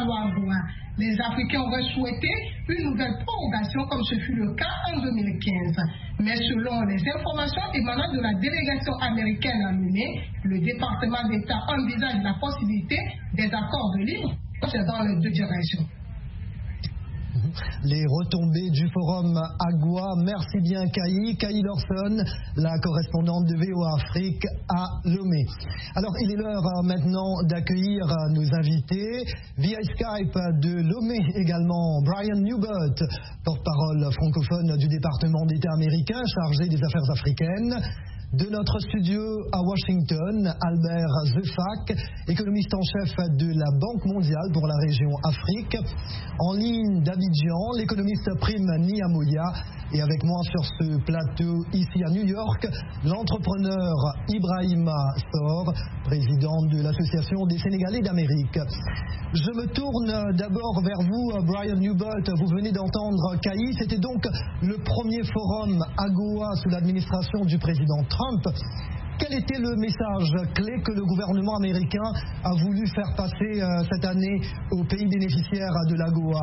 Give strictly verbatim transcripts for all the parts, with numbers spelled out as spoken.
loi AGOA. Les Africains auraient souhaité une nouvelle prorogation comme ce fut le cas en deux mille quinze. Mais selon les informations émanant de la délégation américaine à Lomé, le département d'État envisage la possibilité des accords de libre dans les deux directions. Les retombées du forum AGOA. Merci bien Kaï. Kaï Lorson, la correspondante de V O A Afrique à Lomé. Alors il est l'heure maintenant d'accueillir nos invités. Via Skype de Lomé également, Brian Newbert, porte-parole francophone du département d'État américain chargé des affaires africaines. De notre studio à Washington, Albert Zefack, économiste en chef de la Banque mondiale pour la région Afrique. En ligne d'Abidjan, l'économiste Prime Niamoya. Et avec moi sur ce plateau ici à New York, l'entrepreneur Ibrahima Sor, président de l'Association des Sénégalais d'Amérique. Je me tourne d'abord vers vous, Brian Newbert. Vous venez d'entendre Kaï. C'était donc le premier forum AGOA sous l'administration du président Trump. Quel était le message clé que le gouvernement américain a voulu faire passer euh, cette année aux pays bénéficiaires de l'AGOA?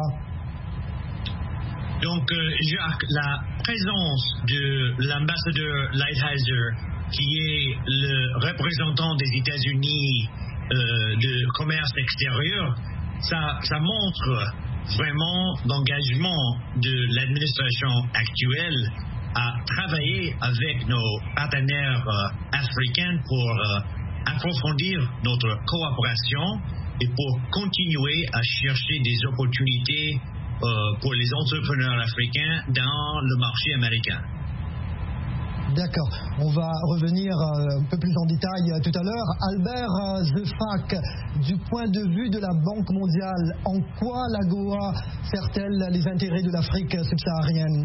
Donc, euh, Jacques, la présence de l'ambassadeur Lighthizer, qui est le représentant des États-Unis euh, de commerce extérieur, ça, ça montre vraiment l'engagement de l'administration actuelle à travailler avec nos partenaires euh, africains pour euh, approfondir notre coopération et pour continuer à chercher des opportunités euh, pour les entrepreneurs africains dans le marché américain. D'accord. On va revenir un peu plus en détail tout à l'heure. Albert Zefack, du point de vue de la Banque mondiale, en quoi l'AGOA sert-elle les intérêts de l'Afrique subsaharienne?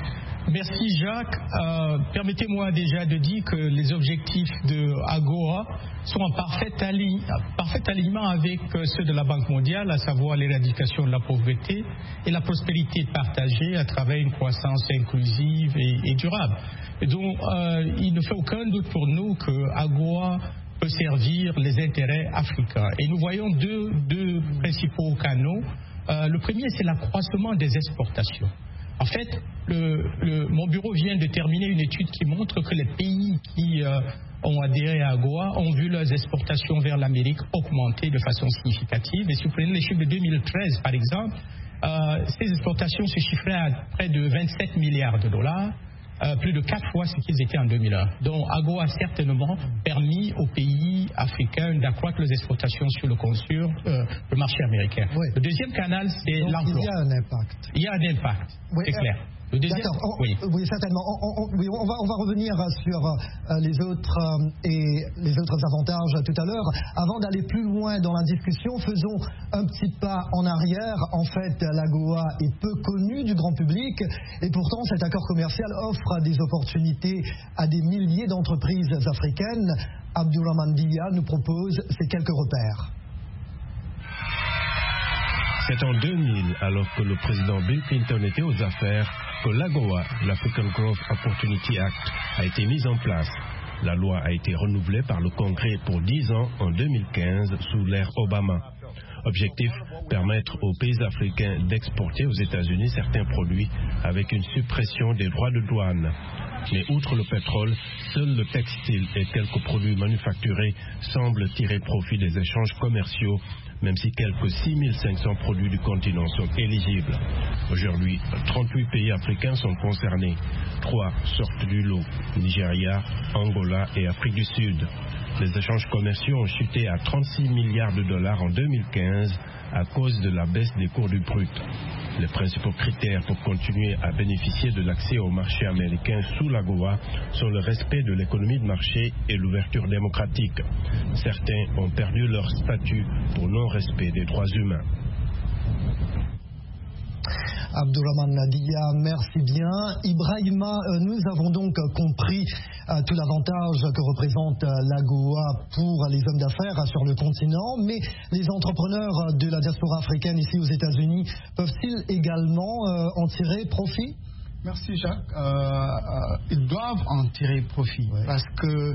Merci Jacques. Euh, permettez-moi déjà de dire que les objectifs de AGOA sont en parfait, ali- parfait alignement avec ceux de la Banque mondiale, à savoir l'éradication de la pauvreté et la prospérité partagée à travers une croissance inclusive et, et durable. Et donc, euh, il ne fait aucun doute pour nous que AGOA peut servir les intérêts africains. Et nous voyons deux, deux principaux canaux. Euh, le premier, c'est l'accroissement des exportations. En fait, le, le, mon bureau vient de terminer une étude qui montre que les pays qui euh, ont adhéré à AGOA ont vu leurs exportations vers l'Amérique augmenter de façon significative. Et si vous prenez les chiffres de deux mille treize, par exemple, euh, ces exportations se chiffraient à près de vingt-sept milliards de dollars, euh, plus de quatre fois ce qu'ils étaient en deux mille un. Donc AGOA a certainement permis aux pays africains d'accroître les exportations sur le, sur, euh, le marché américain. Oui. Le deuxième canal, c'est l'emploi. Il y a un impact. Il y a un impact, oui, c'est clair. Le deuxième, D'accord, on, oui. oui, certainement. On, on, oui, on, va, on va revenir sur euh, les autres euh, et les autres avantages tout à l'heure. Avant d'aller plus loin dans la discussion, faisons un petit pas en arrière. En fait, l'AGOA est peu connue du grand public et pourtant cet accord commercial offre des opportunités à des milliers d'entreprises africaines. Abdourahmane Dia nous propose ces quelques repères. C'est en deux mille, alors que le président Bill Clinton était aux affaires, que l'AGOA, l'African Growth Opportunity Act, a été mise en place. La loi a été renouvelée par le Congrès pour dix ans en deux mille quinze sous l'ère Obama. Objectif, permettre aux pays africains d'exporter aux États-Unis certains produits avec une suppression des droits de douane. Mais outre le pétrole, seul le textile et quelques produits manufacturés semblent tirer profit des échanges commerciaux, même si quelques six mille cinq cents produits du continent sont éligibles. Aujourd'hui, trente-huit pays africains sont concernés. Trois sortent du lot, Nigeria, Angola et Afrique du Sud. Les échanges commerciaux ont chuté à trente-six milliards de dollars en deux mille quinze à cause de la baisse des cours du brut. Les principaux critères pour continuer à bénéficier de l'accès au marché américain sous l'AGOA sont le respect de l'économie de marché et l'ouverture démocratique. Certains ont perdu leur statut pour non-respect des droits humains. Abdourahmane Dia, merci bien. Ibrahima, nous avons donc compris euh, tout l'avantage que représente euh, l'AGOA pour les hommes d'affaires sur le continent, mais les entrepreneurs de la diaspora africaine ici aux États-Unis peuvent-ils également euh, en tirer profit? Merci Jacques. Euh, euh, ils doivent en tirer profit, ouais. Parce que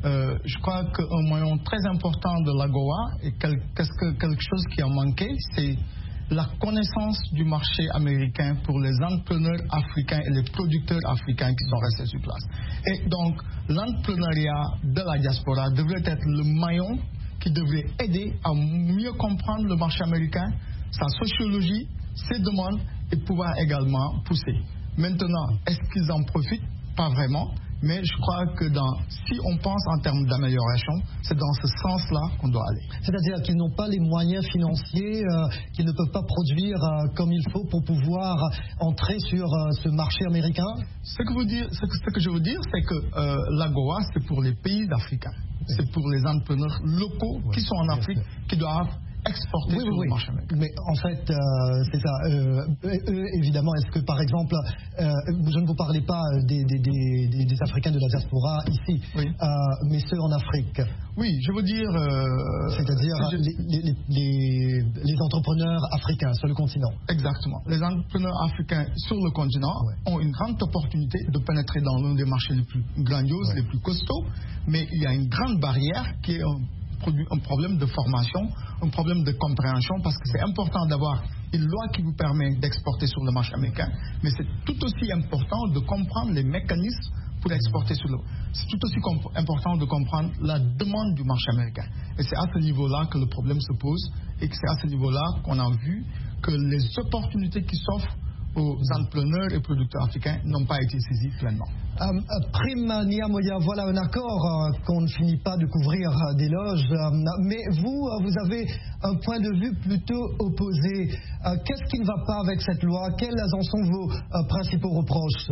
Euh, je crois qu'un moyen très important de l'AGOA, et quel, qu'est-ce que, quelque chose qui a manqué, c'est la connaissance du marché américain pour les entrepreneurs africains et les producteurs africains qui sont restés sur place. Et donc, l'entrepreneuriat de la diaspora devrait être le maillon qui devrait aider à mieux comprendre le marché américain, sa sociologie, ses demandes et pouvoir également pousser. Maintenant, est-ce qu'ils en profitent? Pas vraiment. Mais je crois que dans, si on pense en termes d'amélioration, c'est dans ce sens-là qu'on doit aller. C'est-à-dire qu'ils n'ont pas les moyens financiers, euh, qu'ils ne peuvent pas produire euh, comme il faut pour pouvoir entrer sur euh, ce marché américain? Ce que, vous dire, ce, que, ce que je veux dire, c'est que euh, l'AGOA, c'est pour les pays africains. Oui. C'est pour les entrepreneurs locaux oui, qui sont en Afrique, qui doivent exporter oui, sur oui, le oui. marché américain. Mais en fait, euh, c'est ça. Euh, eux, évidemment, est-ce que par exemple, euh, je ne vous parlais pas des, des, des, des Africains de la diaspora ici, oui. euh, mais ceux en Afrique? Oui, je veux dire... Euh, C'est-à-dire je... les, les, les, les entrepreneurs africains sur le continent. Exactement. Les entrepreneurs africains sur le continent ouais. ont une grande opportunité de pénétrer dans l'un des marchés les plus grandioses, ouais. les plus costauds, mais il y a une grande barrière qui est un, un problème de formation, un problème de compréhension, parce que c'est important d'avoir une loi qui vous permet d'exporter sur le marché américain, mais c'est tout aussi important de comprendre les mécanismes pour exporter sur le... C'est tout aussi important de comprendre la demande du marché américain. Et c'est à ce niveau-là que le problème se pose, et que c'est à ce niveau-là qu'on a vu que les opportunités qui s'offrent aux entrepreneurs et producteurs africains n'ont pas été saisies pleinement. Euh, Prime Niamoya, voilà un accord euh, qu'on ne finit pas de couvrir euh, d'éloges, euh, mais vous, euh, vous avez un point de vue plutôt opposé. Euh, qu'est-ce qui ne va pas avec cette loi? Quels en sont vos euh, principaux reproches?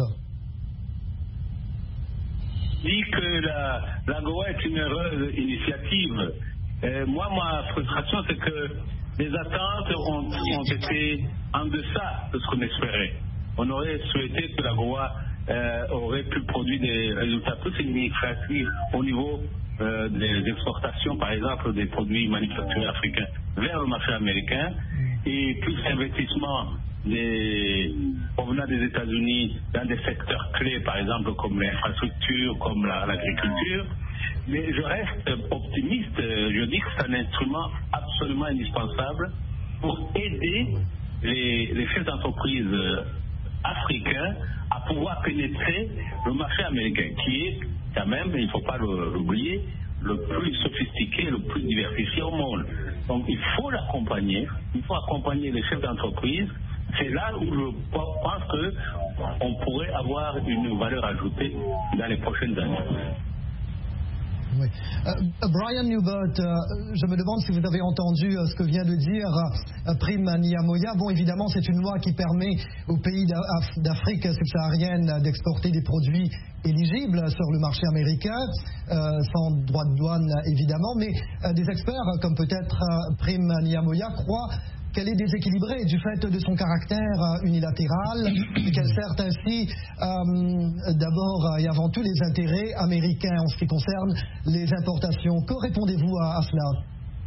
Dit que la, l'AGOA est une heureuse initiative. Euh, moi, ma frustration, c'est que les attentes ont, ont été en deçà de ce qu'on espérait. On aurait souhaité que l'AGOA euh, aurait pu produire des résultats plus significatifs au niveau euh, des exportations, par exemple, des produits manufacturés africains vers le marché américain, et plus d'investissements des, provenant des États-Unis dans des secteurs clés, par exemple comme l'infrastructure, comme la, l'agriculture. Mais je reste optimiste. Je dis que c'est un instrument absolument indispensable pour aider les, les chefs d'entreprise africains à pouvoir pénétrer le marché américain, qui est quand même, il ne faut pas l'oublier, le plus sophistiqué, le plus diversifié au monde. Donc il faut l'accompagner, il faut accompagner les chefs d'entreprise. C'est là où je pense qu'on pourrait avoir une valeur ajoutée dans les prochaines années. Oui. Euh, Brian Newbert, euh, je me demande si vous avez entendu euh, ce que vient de dire euh, Prime Niamoya. Bon, évidemment, c'est une loi qui permet aux pays d'Afrique subsaharienne d'exporter des produits éligibles sur le marché américain, euh, sans droit de douane évidemment, mais euh, des experts comme peut-être euh, Prime Niamoya croient qu'elle est déséquilibrée du fait de son caractère unilatéral, qu'elle sert ainsi euh, d'abord et avant tout les intérêts américains en ce qui concerne les importations. Que répondez-vous à, à cela?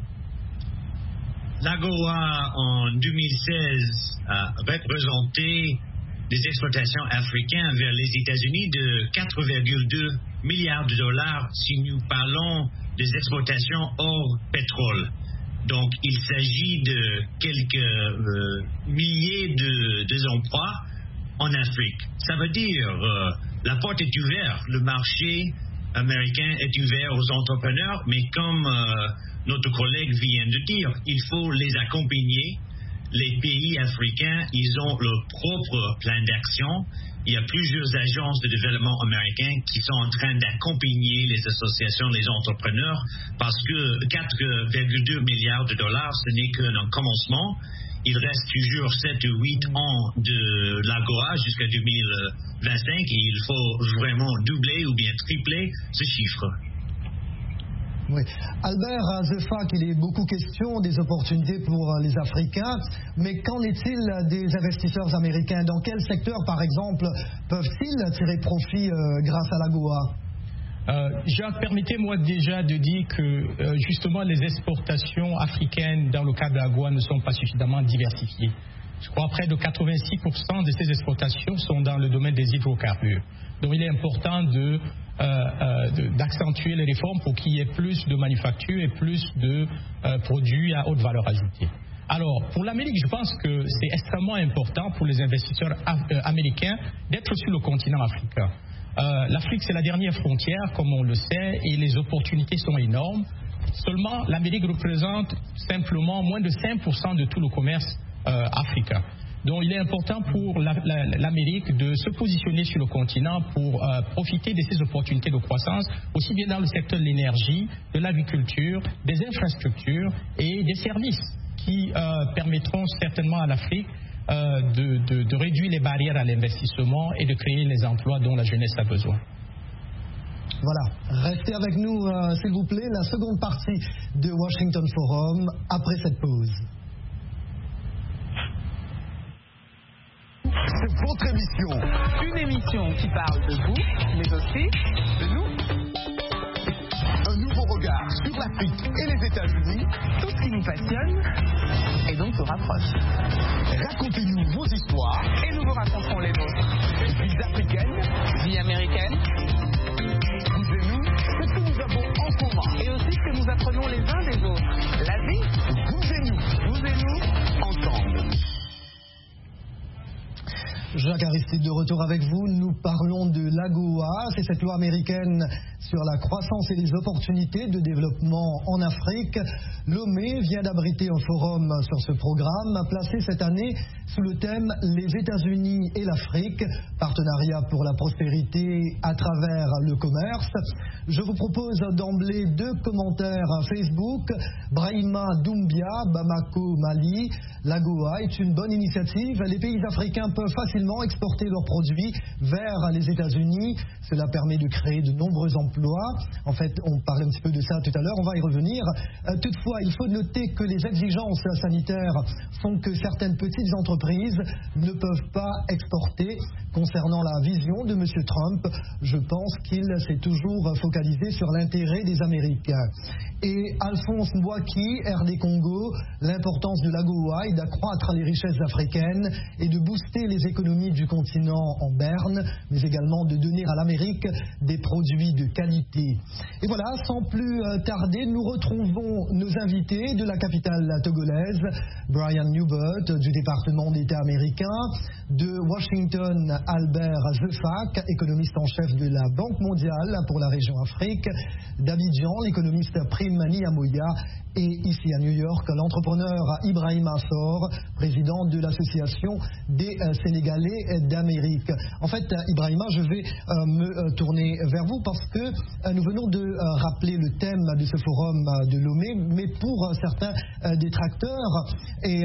L'AGOA en deux mille seize a représenté des exportations africaines vers les États-Unis de quatre virgule deux milliards de dollars si nous parlons des exportations hors pétrole. Donc, il s'agit de quelques euh, milliers de, de emplois en Afrique. Ça veut dire euh, la porte est ouverte, le marché américain est ouvert aux entrepreneurs, mais comme euh, notre collègue vient de dire, il faut les accompagner. Les pays africains, ils ont leur propre plan d'action. Il y a plusieurs agences de développement américaines qui sont en train d'accompagner les associations, les entrepreneurs, parce que quatre virgule deux milliards de dollars, ce n'est qu'un commencement. Il reste toujours sept ou huit ans de l'AGOA jusqu'à deux mille vingt-cinq et il faut vraiment doubler ou bien tripler ce chiffre. Oui. Albert Zefak, il est beaucoup question des opportunités pour les Africains, mais qu'en est-il des investisseurs américains? Dans quel secteur, par exemple, peuvent-ils tirer profit euh, grâce à l'AGOA? Euh, Jacques, permettez-moi déjà de dire que euh, justement les exportations africaines dans le cadre de l'AGOA ne sont pas suffisamment diversifiées. je crois près de quatre-vingt-six pour cent de ces exportations sont dans le domaine des hydrocarbures. Donc il est important de, euh, euh, de, d'accentuer les réformes pour qu'il y ait plus de manufactures et plus de euh, produits à haute valeur ajoutée. Alors, pour l'Amérique, je pense que c'est extrêmement important pour les investisseurs af- euh, américains d'être sur le continent africain. Euh, L'Afrique, c'est la dernière frontière, comme on le sait, et les opportunités sont énormes. Seulement, l'Amérique représente simplement moins de cinq pour cent de tout le commerce euh, africain. Donc, il est important pour la, la, l'Amérique de se positionner sur le continent pour euh, profiter de ces opportunités de croissance, aussi bien dans le secteur de l'énergie, de l'agriculture, des infrastructures et des services qui euh, permettront certainement à l'Afrique euh, de, de, de réduire les barrières à l'investissement et de créer les emplois dont la jeunesse a besoin. Voilà, restez avec nous euh, s'il vous plaît, la seconde partie de Washington Forum après cette pause. C'est votre émission. Une émission qui parle de vous, mais aussi de nous. Un nouveau regard sur l'Afrique et les États-Unis. Tout ce qui nous passionne et donc nous rapproche. Racontez-nous vos histoires. Et nous vous raconterons les nôtres. Vie africaine, vie américaine. Vous et nous, c'est ce que nous avons en commun. Et aussi ce que nous apprenons les uns des autres. La vie, vous et nous, vous et nous, ensemble. Jacques Aristide de retour avec vous. Nous parlons de l'AGOA, c'est cette loi américaine sur la croissance et les opportunités de développement en Afrique. Lomé vient d'abriter un forum sur ce programme, placé cette année sous le thème Les États-Unis et l'Afrique, partenariat pour la prospérité à travers le commerce. Je vous propose d'emblée deux commentaires Facebook. Brahima Doumbia, Bamako, Mali. L'AGOA est une bonne initiative. Les pays africains peuvent facilement exporter leurs produits vers les États-Unis. Cela permet de créer de nombreux emplois. En fait, on parlait un petit peu de ça tout à l'heure, on va y revenir. Euh, toutefois, il faut noter que les exigences sanitaires font que certaines petites entreprises ne peuvent pas exporter. Concernant la vision de M. Trump, je pense qu'il s'est toujours focalisé sur l'intérêt des Américains. Et Alphonse Mbouaki, R D Congo, l'importance de l'AGOA est d'accroître les richesses africaines et de booster les économies du continent en berne, mais également de donner à l'Amérique des produits de qualité. Et voilà, sans plus tarder, nous retrouvons nos invités de la capitale togolaise, Brian Newbert du département d'État américain, de Washington, Albert Zefac, économiste en chef de la Banque mondiale pour la région Afrique, d'Abidjan, l'économiste Prime Niamoya, et ici à New York, l'entrepreneur Ibrahim Assor, président de l'association des euh, Sénégalais d'Amérique. En fait, euh, Ibrahima, je vais euh, me euh, tourner vers vous parce que euh, nous venons de euh, rappeler le thème de ce forum euh, de Lomé, mais pour euh, certains euh, détracteurs et,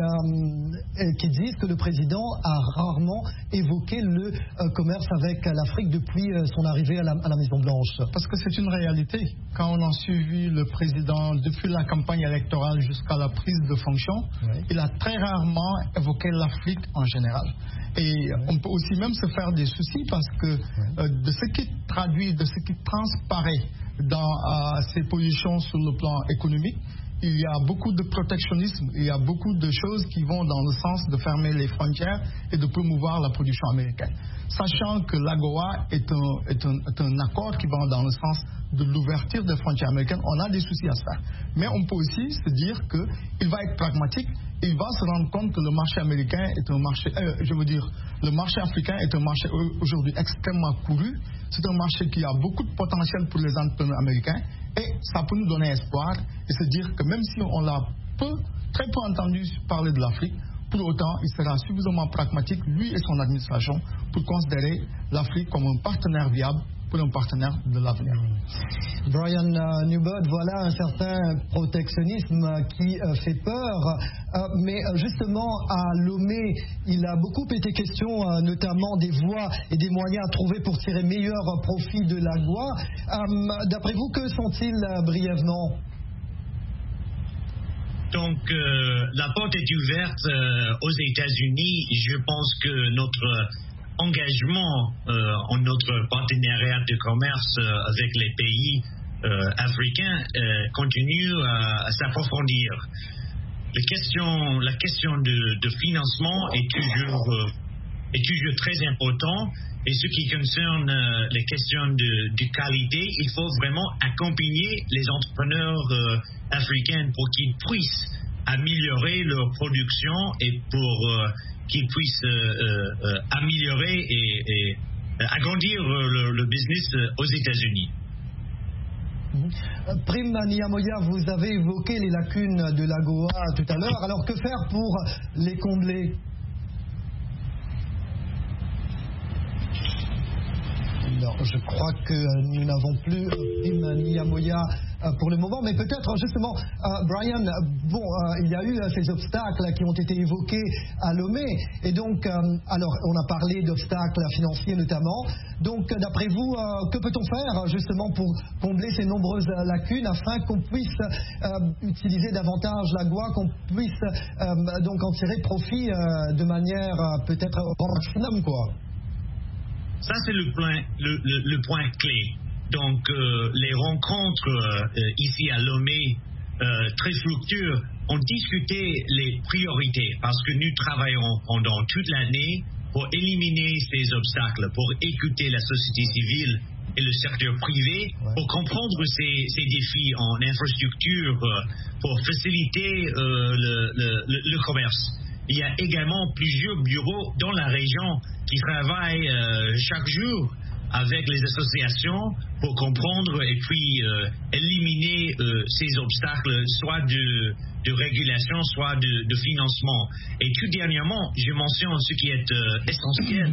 euh, qui disent que le président a rarement évoqué le euh, commerce avec l'Afrique depuis euh, son arrivée à la, à la Maison-Blanche. Parce que c'est une réalité. Quand on a suivi le président depuis la campagne électorale jusqu'à la prise de fonction, oui. Il a très rarement évoqué l'Afrique en général. Et oui. On peut aussi même se faire des soucis parce que oui. euh, de ce qui traduit, de ce qui transparaît dans euh, ses positions sur le plan économique, il y a beaucoup de protectionnisme, il y a beaucoup de choses qui vont dans le sens de fermer les frontières et de promouvoir la production américaine. Sachant que l'AGOA est un, est, un, est un accord qui va dans le sens de l'ouverture des frontières américaines, on a des soucis à se faire. Mais on peut aussi se dire qu'il va être pragmatique et il va se rendre compte que le marché américain est un marché, euh, je veux dire, le marché africain est un marché aujourd'hui extrêmement couru. C'est un marché qui a beaucoup de potentiel pour les entrepreneurs américains et ça peut nous donner espoir et se dire que même si on l'a peu, très peu entendu parler de l'Afrique, pour autant, il sera suffisamment pragmatique, lui et son administration, pour considérer l'Afrique comme un partenaire viable pour un partenaire de l'avenir. Brian uh, Newbert, voilà un certain protectionnisme qui uh, fait peur, uh, mais uh, justement à Lomé, il a beaucoup été question uh, notamment des voies et des moyens à trouver pour tirer meilleur profit de l'AGOA. Um, d'après vous, que sont-ils uh, brièvement? Donc, euh, la porte est ouverte euh, aux États-Unis. Je pense que notre engagement euh, en notre partenariat de commerce euh, avec les pays euh, africains euh, continue à, à s'approfondir. la question, la question de, de financement est toujours, euh, est toujours très important. Et ce qui concerne euh, les questions de, de qualité, il faut vraiment accompagner les entrepreneurs euh, africains pour qu'ils puissent améliorer leur production et pour euh, qu'ils puissent euh, euh, améliorer et, et agrandir le, le business aux États-Unis. Prime Niamoya, vous avez évoqué les lacunes de l'AGOA tout à l'heure. Alors que faire pour les combler? Non, je crois que nous n'avons plus Prime Niamoya pour le moment, mais peut-être justement, euh, Brian, bon, euh, il y a eu euh, ces obstacles qui ont été évoqués à Lomé, et donc, euh, alors, on a parlé d'obstacles financiers notamment, donc, d'après vous, euh, que peut-on faire justement pour combler ces nombreuses lacunes afin qu'on puisse euh, utiliser davantage l'AGOA, qu'on puisse euh, donc en tirer profit euh, de manière euh, peut-être au maximum, quoi? Ça, c'est le point, le, le, le point clé. Donc, euh, les rencontres euh, ici à Lomé, euh, très fructueuses, ont discuté les priorités parce que nous travaillons pendant toute l'année pour éliminer ces obstacles, pour écouter la société civile et le secteur privé, pour comprendre ces, ces défis en infrastructure, euh, pour faciliter euh, le, le, le, le commerce. Il y a également plusieurs bureaux dans la région qui travaillent euh, chaque jour avec les associations pour comprendre et puis euh, éliminer euh, ces obstacles, soit de, de régulation, soit de, de financement. Et tout dernièrement, je mentionne ce qui est euh, essentiel,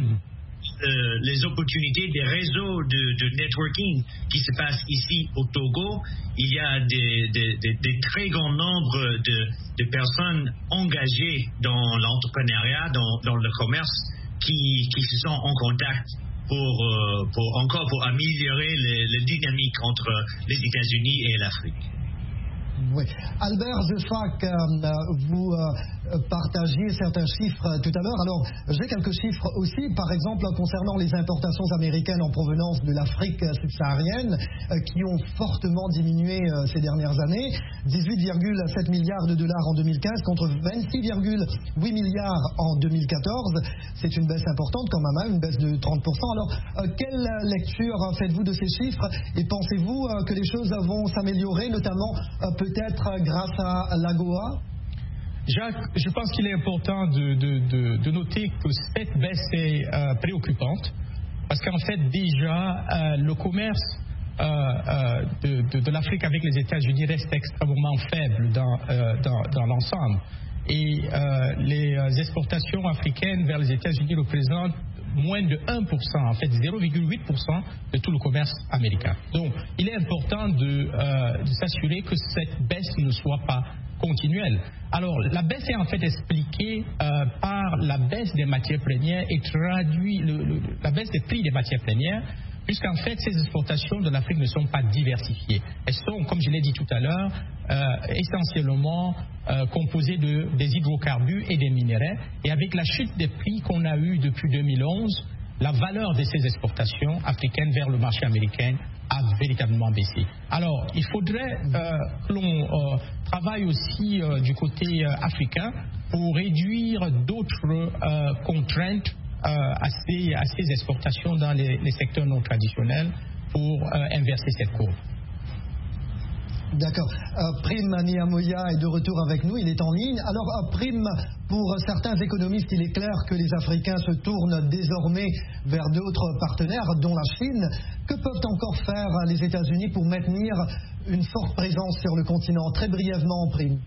euh, les opportunités des réseaux de, de networking qui se passent ici au Togo. Il y a des, des, des, des très grands nombres de, de personnes engagées dans l'entrepreneuriat, dans, dans le commerce, qui, qui se sont en contact pour, euh, pour encore pour améliorer la dynamique entre les États-Unis et l'Afrique. Oui. Albert Zefac, euh, vous euh, partagiez certains chiffres tout à l'heure. Alors, j'ai quelques chiffres aussi, par exemple, concernant les importations américaines en provenance de l'Afrique subsaharienne, euh, qui ont fortement diminué euh, ces dernières années. dix-huit virgule sept milliards de dollars en deux mille quinze contre vingt-six virgule huit milliards en deux mille quatorze. C'est une baisse importante quand même, hein, une baisse de trente pour cent. Alors, euh, quelle lecture faites-vous de ces chiffres et pensez-vous euh, que les choses vont s'améliorer, notamment euh, peut-être grâce à l'AGOA? Jacques, je pense qu'il est important de, de, de, de noter que cette baisse est euh, préoccupante parce qu'en fait déjà euh, le commerce euh, euh, de, de, de l'Afrique avec les États-Unis reste extrêmement faible dans, euh, dans, dans l'ensemble et euh, les exportations africaines vers les États-Unis représentent moins de un pour cent, en fait zéro virgule huit pour cent de tout le commerce américain. Donc il est important de, euh, de s'assurer que cette baisse ne soit pas continuelle. Alors la baisse est en fait expliquée euh, par la baisse des matières premières et traduit le, le, la baisse des prix des matières premières, puisqu'en fait ces exportations de l'Afrique ne sont pas diversifiées. Elles sont, comme je l'ai dit tout à l'heure, euh, essentiellement euh, composées de, des hydrocarbures et des minéraux. Et avec la chute des prix qu'on a eue depuis deux mille onze, la valeur de ces exportations africaines vers le marché américain a véritablement baissé. Alors, il faudrait euh, que l'on euh, travaille aussi euh, du côté euh, africain pour réduire d'autres euh, contraintes euh, à, ces, à ces exportations dans les, les secteurs non traditionnels pour euh, inverser cette courbe. D'accord. Euh, Prime Niamoya est de retour avec nous, il est en ligne. Alors, euh, Prime, pour certains économistes, il est clair que les Africains se tournent désormais vers d'autres partenaires, dont la Chine. Que peuvent encore faire les États-Unis pour maintenir une forte présence sur le continent? Très brièvement, Prime.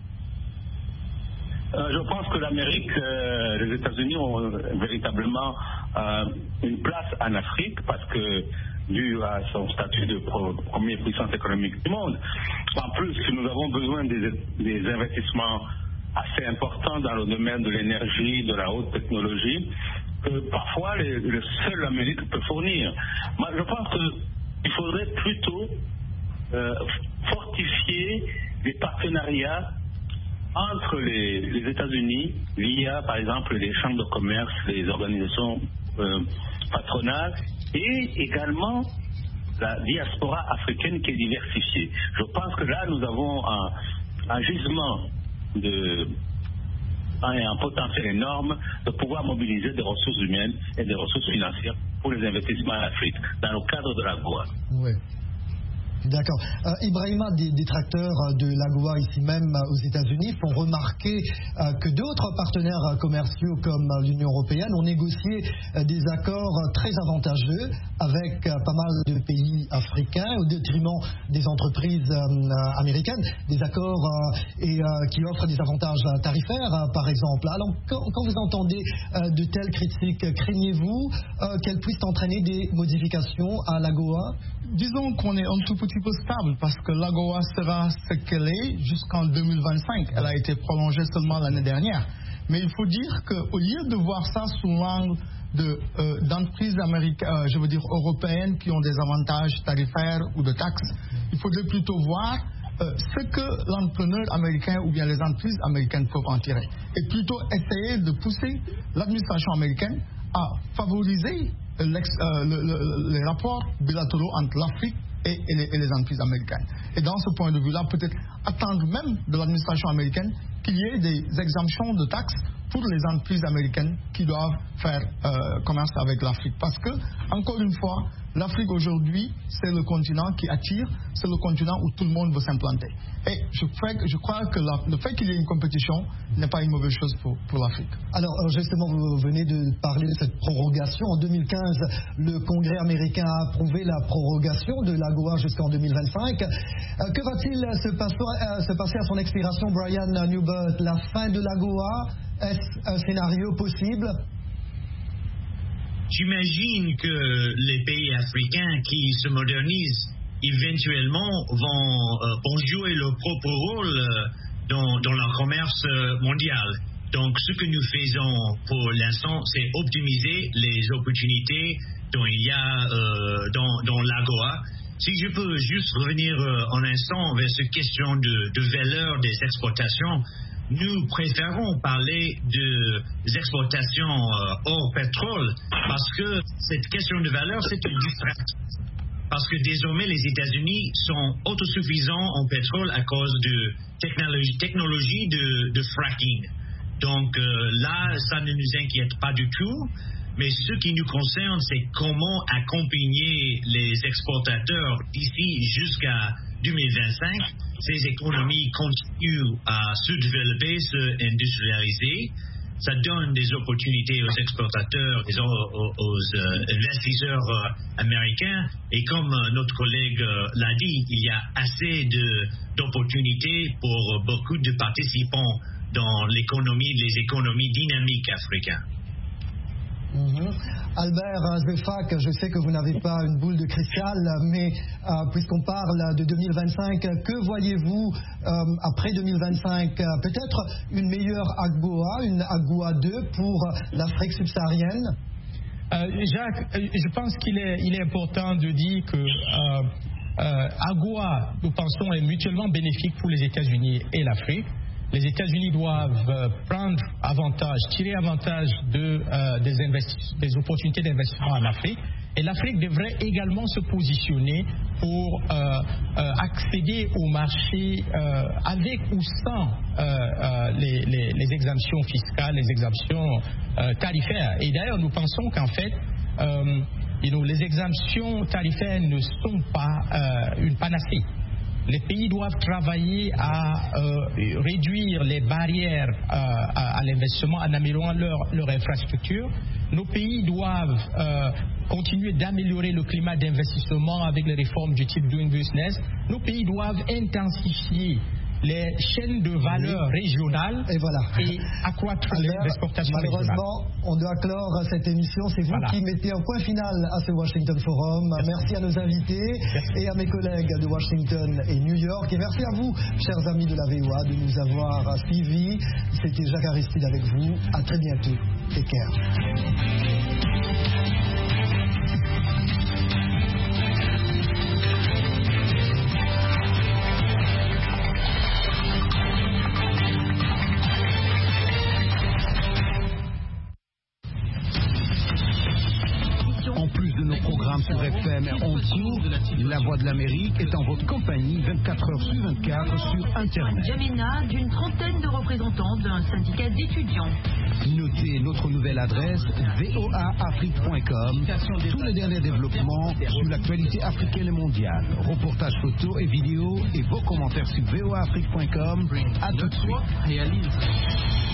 Euh, je pense que l'Amérique, euh, les États-Unis ont véritablement euh, une place en Afrique parce que dû à son statut de première puissance économique du monde. En plus, nous avons besoin des, des investissements assez importants dans le domaine de l'énergie, de la haute technologie, que parfois les, le seul l'Amérique peut fournir. Moi, je pense qu'il faudrait plutôt euh, fortifier les partenariats entre les, les États-Unis via, par exemple, les chambres de commerce, les organisations euh, patronales, et également la diaspora africaine qui est diversifiée. Je pense que là, nous avons un, un gisement de un potentiel énorme de pouvoir mobiliser des ressources humaines et des ressources financières pour les investissements en Afrique, dans le cadre de l'AGOA. Oui. D'accord. Euh, Ibrahima, des détracteurs de l'AGOA ici même aux États-Unis font remarquer euh, que d'autres partenaires commerciaux comme l'Union européenne ont négocié euh, des accords très avantageux avec euh, pas mal de pays africains au détriment des entreprises euh, américaines, des accords euh, et, euh, qui offrent des avantages tarifaires, euh, par exemple. Alors, quand, quand vous entendez euh, de telles critiques, craignez-vous euh, qu'elles puissent entraîner des modifications à l'AGOA? Disons qu'on est un tout petit peu stable parce que l'AGOA sera ce qu'elle est jusqu'en deux mille vingt-cinq. Elle a été prolongée seulement l'année dernière. Mais il faut dire qu'au lieu de voir ça sous l'angle de, euh, d'entreprises américaines, euh, je veux dire européennes qui ont des avantages tarifaires ou de taxes, il faudrait plutôt voir euh, ce que l'entrepreneur américain ou bien les entreprises américaines peuvent en tirer. Et plutôt essayer de pousser l'administration américaine à favoriser euh, le, le, les rapports bilatéraux entre l'Afrique et, et, les, et les entreprises américaines. Et dans ce point de vue-là, peut-être attendre même de l'administration américaine qu'il y ait des exemptions de taxes pour les entreprises américaines qui doivent faire euh, commerce avec l'Afrique. Parce que, encore une fois, l'Afrique aujourd'hui, c'est le continent qui attire, c'est le continent où tout le monde veut s'implanter. Et je, je crois que la, le fait qu'il y ait une compétition n'est pas une mauvaise chose pour, pour l'Afrique. Alors, justement, vous venez de parler de cette prorogation. En deux mille quinze, le Congrès américain a approuvé la prorogation de l'AGOA jusqu'en deux mille vingt-cinq. Euh, que va-t-il se, euh, se passer à son expiration, Brian Newbert? La fin de l'AGOA, est-ce un scénario possible? J'imagine que les pays africains qui se modernisent éventuellement vont, euh, vont jouer leur propre rôle euh, dans, dans le commerce euh, mondial. Donc ce que nous faisons pour l'instant, c'est optimiser les opportunités dont il y a euh, dans, dans l'AGOA. Si je peux juste revenir euh, un instant vers cette question de, de valeur des exportations, nous préférons parler des exportations euh, hors pétrole parce que cette question de valeur, c'est une distraction. Parce que désormais, les États-Unis sont autosuffisants en pétrole à cause de technologie, technologie de, de fracking. Donc euh, là, ça ne nous inquiète pas du tout. Mais ce qui nous concerne, c'est comment accompagner les exportateurs d'ici jusqu'à deux mille vingt-cinq. Ces économies continuent à se développer, se industrialiser. Ça donne des opportunités aux exportateurs, aux, aux, aux euh, investisseurs euh, américains. Et comme euh, notre collègue euh, l'a dit, il y a assez de, d'opportunités pour beaucoup de participants dans l'économie, les économies dynamiques africaines. Mm-hmm. Albert Zefak, je sais que vous n'avez pas une boule de cristal, mais euh, puisqu'on parle de deux mille vingt-cinq, que voyez-vous euh, après deux mille vingt-cinq? Peut-être une meilleure AGOA, une AGOA deux pour l'Afrique subsaharienne? euh, Jacques, je pense qu'il est, il est important de dire que euh, euh, AGOA, nous pensons, est mutuellement bénéfique pour les États-Unis et l'Afrique. Les États-Unis doivent prendre avantage, tirer avantage de, euh, des, des opportunités d'investissement en Afrique. Et l'Afrique devrait également se positionner pour euh, euh, accéder au marché euh, avec ou sans euh, euh, les, les, les exemptions fiscales, les exemptions euh, tarifaires. Et d'ailleurs, nous pensons qu'en fait, euh, you know, les exemptions tarifaires ne sont pas euh, une panacée. Les pays doivent travailler à euh, réduire les barrières euh, à, à l'investissement en améliorant leur, leur infrastructure. Nos pays doivent euh, continuer d'améliorer le climat d'investissement avec les réformes du type Doing Business. Nos pays doivent intensifier les chaînes de valeur régionales et, voilà. et accroître Alors, les exportations malheureusement, régionales. On doit clore cette émission. C'est vous voilà. qui mettez un point final à ce Washington Forum. Merci, merci à nos invités merci. Et à mes collègues de Washington et New York. Et merci à vous, chers amis de la V O A, de nous avoir suivis. C'était Jacques Aristide avec vous. À très bientôt. Take care. Programme programmes sur F M en cours. La Voix de l'Amérique est en votre compagnie vingt-quatre heures sur vingt-quatre sur Internet. Jamina d'une trentaine de représentants d'un syndicat d'étudiants. Notez notre nouvelle adresse v o a afrique point com. Tous les derniers développements sur l'actualité africaine et mondiale. Reportages photos et vidéos et vos commentaires sur v o a afrique point com. À tout de suite.